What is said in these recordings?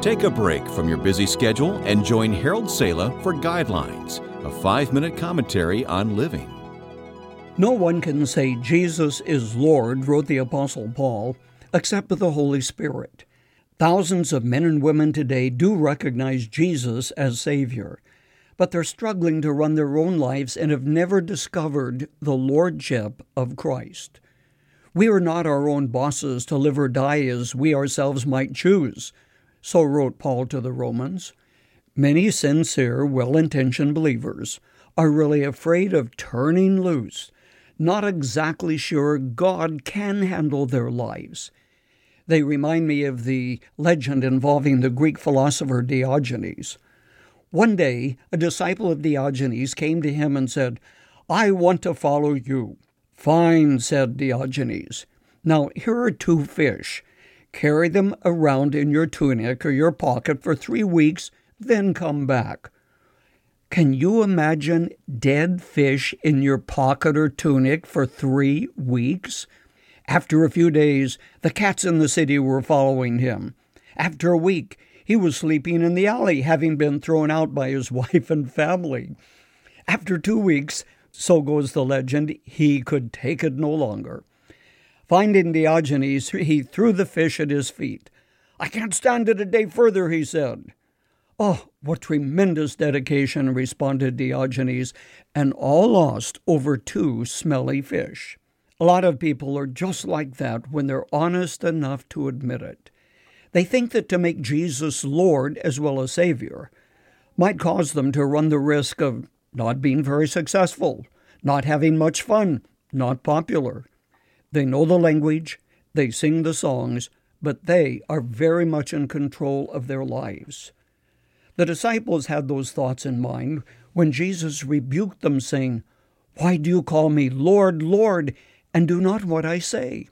Take a break from your busy schedule and join Harold Sala for Guidelines, a 5-minute commentary on living. No one can say Jesus is Lord, wrote the Apostle Paul, except with the Holy Spirit. Thousands of men and women today do recognize Jesus as Savior, but they're struggling to run their own lives and have never discovered the Lordship of Christ. We are not our own bosses to live or die as we ourselves might choose. So wrote Paul to the Romans. Many sincere, well-intentioned believers are really afraid of turning loose, not exactly sure God can handle their lives. They remind me of the legend involving the Greek philosopher Diogenes. One day, a disciple of Diogenes came to him and said, "I want to follow you." "Fine," said Diogenes. "Now, here are 2 fish. Carry them around in your tunic or your pocket for 3 weeks, then come back." Can you imagine dead fish in your pocket or tunic for 3 weeks? After a few days, the cats in the city were following him. After a week, he was sleeping in the alley, having been thrown out by his wife and family. After 2 weeks, so goes the legend, he could take it no longer. Finding Diogenes, he threw the fish at his feet. "I can't stand it a day further," he said. "Oh, what tremendous dedication," responded Diogenes, and all lost over 2 smelly fish. A lot of people are just like that when they're honest enough to admit it. They think that to make Jesus Lord as well as Savior might cause them to run the risk of not being very successful, not having much fun, not popular. They know the language, they sing the songs, but they are very much in control of their lives. The disciples had those thoughts in mind when Jesus rebuked them, saying, "Why do you call me Lord, Lord, and do not what I say?"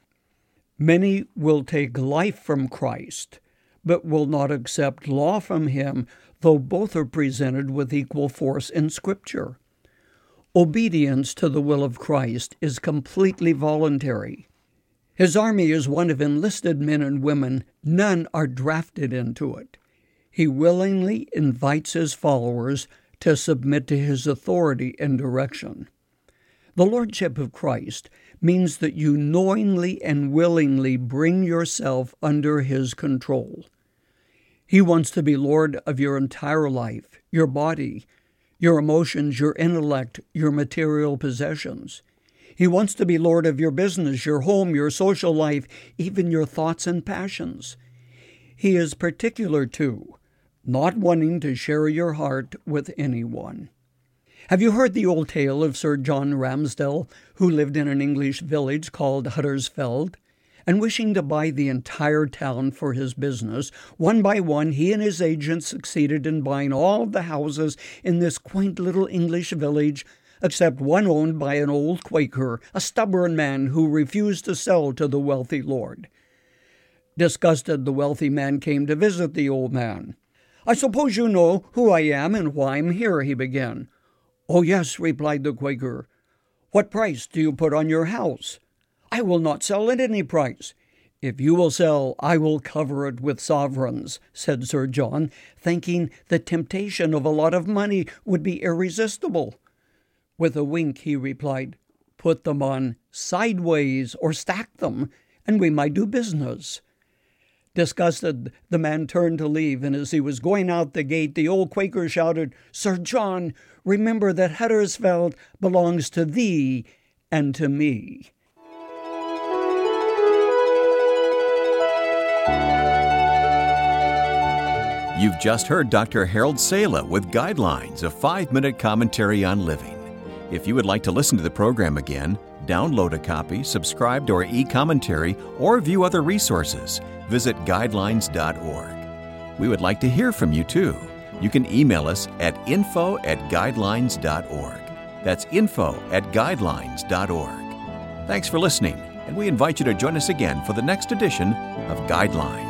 Many will take life from Christ, but will not accept law from him, though both are presented with equal force in Scripture. Obedience to the will of Christ is completely voluntary. His army is one of enlisted men and women. None are drafted into it. He willingly invites his followers to submit to his authority and direction. The Lordship of Christ means that you knowingly and willingly bring yourself under his control. He wants to be Lord of your entire life, your body, your emotions, your intellect, your material possessions. He wants to be Lord of your business, your home, your social life, even your thoughts and passions. He is particular, too, not wanting to share your heart with anyone. Have you heard the old tale of Sir John Ramsdell, who lived in an English village called Huddersfield? And wishing to buy the entire town for his business, one by one he and his agents succeeded in buying all of the houses in this quaint little English village, except one owned by an old Quaker, a stubborn man who refused to sell to the wealthy lord. Disgusted, the wealthy man came to visit the old man. "I suppose you know who I am and why I'm here," he began. "Oh, yes," replied the Quaker. "What price do you put on your house?" "I will not sell at any price." "If you will sell, I will cover it with sovereigns," said Sir John, thinking the temptation of a lot of money would be irresistible. With a wink, he replied, "Put them on sideways or stack them, and we might do business." Disgusted, the man turned to leave, and as he was going out the gate, the old Quaker shouted, "Sir John, remember that Huddersfield belongs to thee and to me." You've just heard Dr. Harold Sala with Guidelines, a 5-minute commentary on living. If you would like to listen to the program again, download a copy, subscribe to our e-commentary, or view other resources, visit guidelines.org. We would like to hear from you, too. You can email us at info@guidelines.org. That's info@guidelines.org. Thanks for listening, and we invite you to join us again for the next edition of Guidelines.